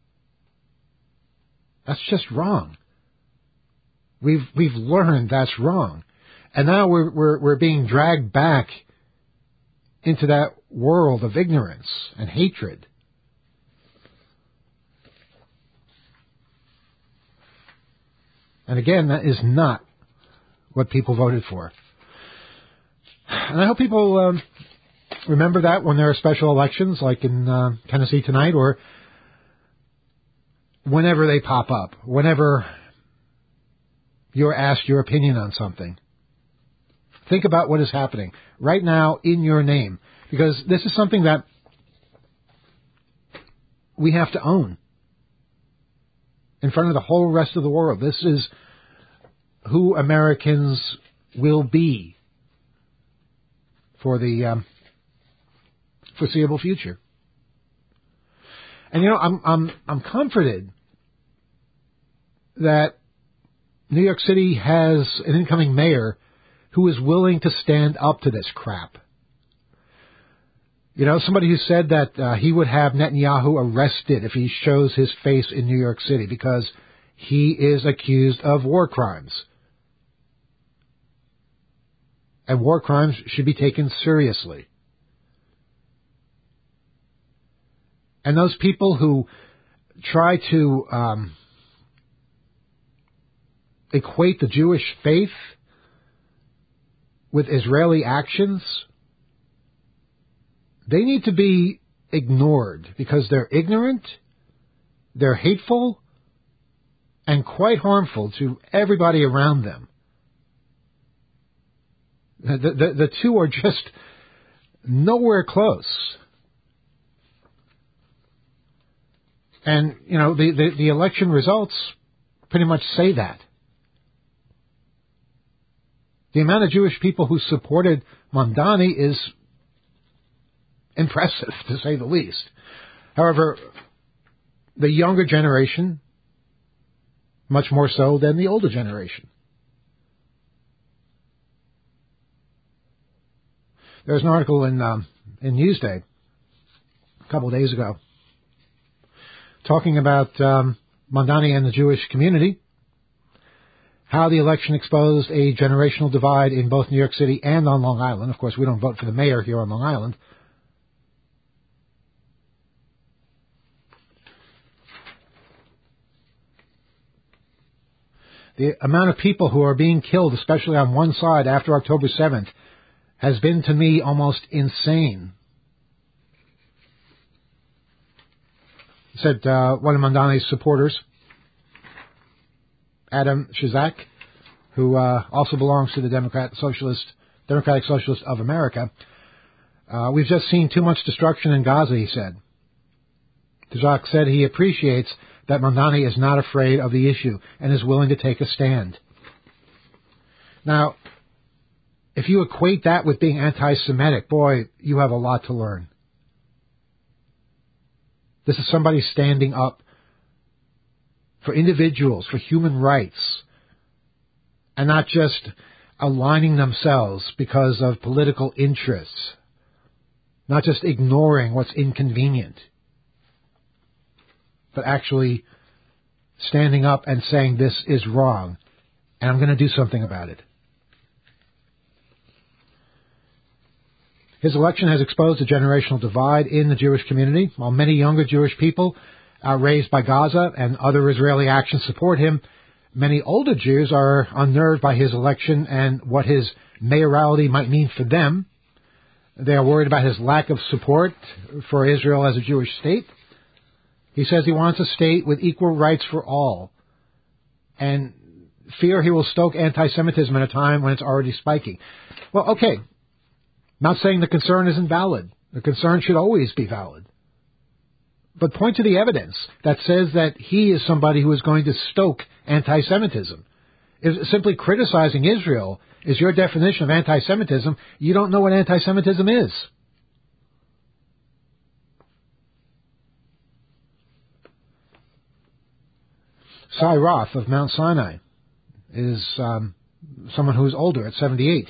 That's just wrong. We've we've learned that's wrong, and now we're we're we're being dragged back into that world of ignorance and hatred. And again, that is not what people voted for. And I hope people um, remember that when there are special elections, like in uh, Tennessee tonight, or whenever they pop up, whenever you're asked your opinion on something. Think about what is happening right now in your name, because this is something that we have to own in front of the whole rest of the world. This is who Americans will be for the um, foreseeable future. And you know, I'm I'm I'm comforted that New York City has an incoming mayor who is willing to stand up to this crap. You know, somebody who said that uh, he would have Netanyahu arrested if he shows his face in New York City because he is accused of war crimes. And war crimes should be taken seriously. And those people who try to um, equate the Jewish faith with Israeli actions, they need to be ignored because they're ignorant, they're hateful, and quite harmful to everybody around them. The, the, the two are just nowhere close. And, you know, the, the, the election results pretty much say that. The amount of Jewish people who supported Mamdani is impressive, to say the least. However, the younger generation, much more so than the older generation. There's an article in um, in Newsday a couple of days ago talking about um, Mamdani and the Jewish community, how the election exposed a generational divide in both New York City and on Long Island. Of course, we don't vote for the mayor here on Long Island. The amount of people who are being killed, especially on one side after October seventh, has been to me almost insane. Said uh, one of Mamdani's supporters, Adam Shizak, who uh, also belongs to the Democrat Socialist, Democratic Socialist of America. Uh, we've just seen too much destruction in Gaza, he said. Shizak said he appreciates that Mamdani is not afraid of the issue and is willing to take a stand. Now, if you equate that with being anti-Semitic, boy, you have a lot to learn. This is somebody standing up for individuals, for human rights, and not just aligning themselves because of political interests, not just ignoring what's inconvenient, but actually standing up and saying this is wrong, and I'm going to do something about it. His election has exposed a generational divide in the Jewish community. While many younger Jewish people outraged by Gaza and other Israeli actions support him, many older Jews are unnerved by his election and what his mayoralty might mean for them. They are worried about his lack of support for Israel as a Jewish state. He says he wants a state with equal rights for all, and fear he will stoke anti-Semitism at a time when it's already spiking. Well, okay, not saying the concern isn't valid. The concern should always be valid. But point to the evidence that says that he is somebody who is going to stoke anti-Semitism. If simply criticizing Israel is your definition of anti-Semitism, you don't know what anti-Semitism is. Cy Roth of Mount Sinai is um, someone who is older, at seventy-eight.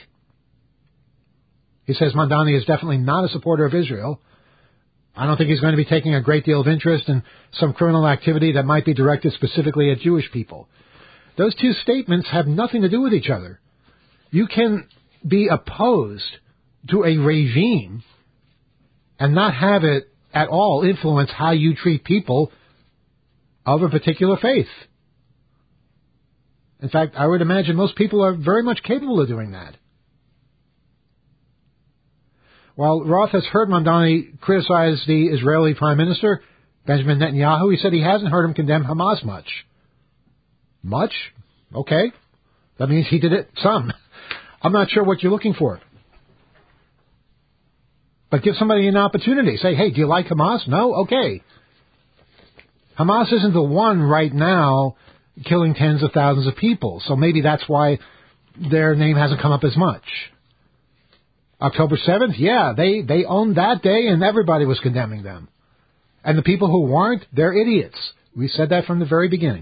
He says Mamdani is definitely not a supporter of Israel. I don't think he's going to be taking a great deal of interest in some criminal activity that might be directed specifically at Jewish people. Those two statements have nothing to do with each other. You can be opposed to a regime and not have it at all influence how you treat people of a particular faith. In fact, I would imagine most people are very much capable of doing that. While Roth has heard Mamdani criticize the Israeli Prime Minister, Benjamin Netanyahu, he said he hasn't heard him condemn Hamas much. Much? Okay. That means he did it some. I'm not sure what you're looking for. But give somebody an opportunity. Say, hey, do you like Hamas? No? Okay. Hamas isn't the one right now killing tens of thousands of people, so maybe that's why their name hasn't come up as much. October seventh, yeah, they, they owned that day and everybody was condemning them. And the people who weren't, they're idiots. We said that from the very beginning.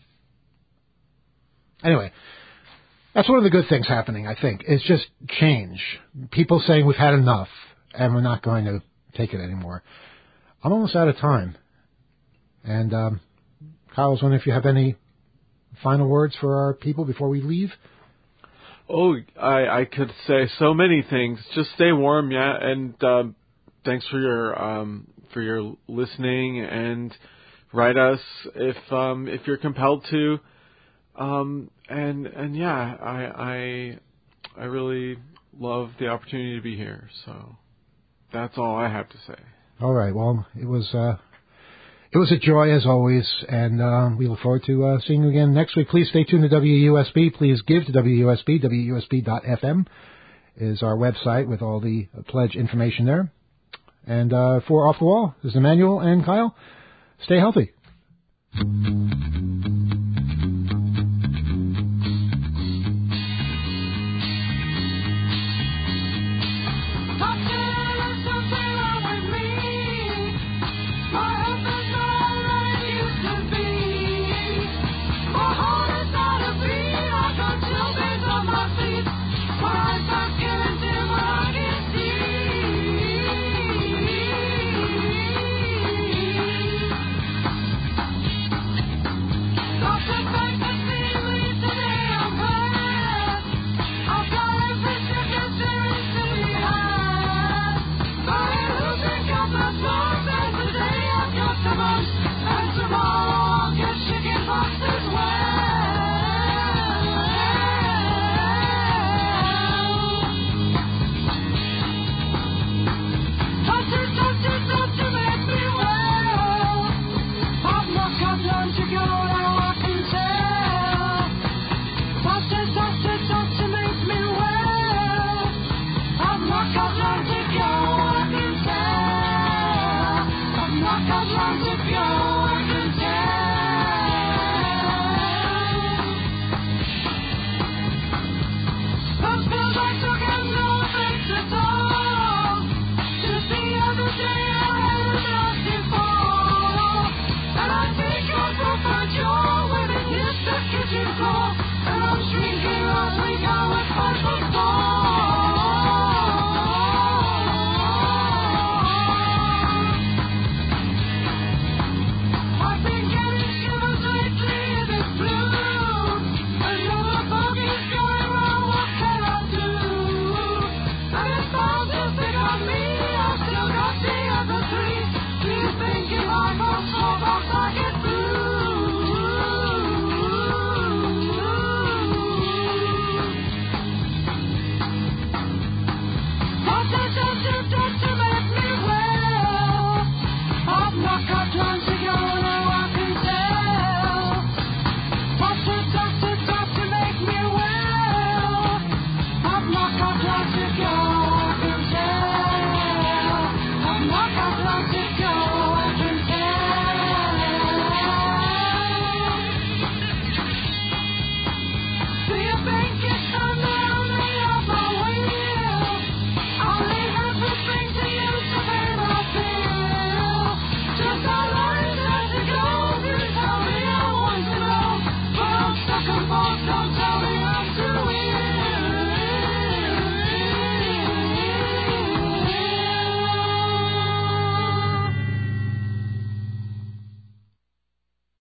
Anyway, that's one of the good things happening, I think. It's just change. People saying we've had enough and we're not going to take it anymore. I'm almost out of time. And um, Kyle, I was wondering if you have any final words for our people before we leave? Oh, I, I could say so many things. Just stay warm, yeah, and um, thanks for your um, for your listening, and write us if um, if you're compelled to. Um, and and yeah, I I I really love the opportunity to be here. So that's all I have to say. All right. Well, it was uh, it was a joy as always, and uh, we look forward to uh, seeing you again next week. Please stay tuned to W U S B. Please give to W U S B. W U S B dot F M is our website with all the pledge information there. And uh, for Off the Wall, this is Emmanuel and Kyle. Stay healthy.